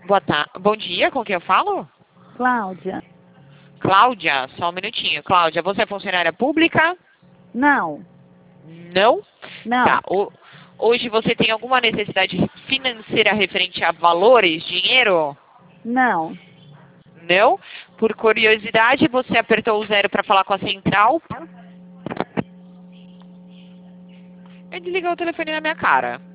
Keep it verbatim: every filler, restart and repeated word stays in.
Boa tarde. Bom dia, com quem eu falo? Cláudia. Cláudia, só um minutinho. Cláudia, você é funcionária pública? Não. Não? Não. Tá. O- hoje você tem alguma necessidade financeira referente a valores, dinheiro? Não. Não? Por curiosidade, você apertou o zero para falar com a central? Ele desligou o telefone na minha cara.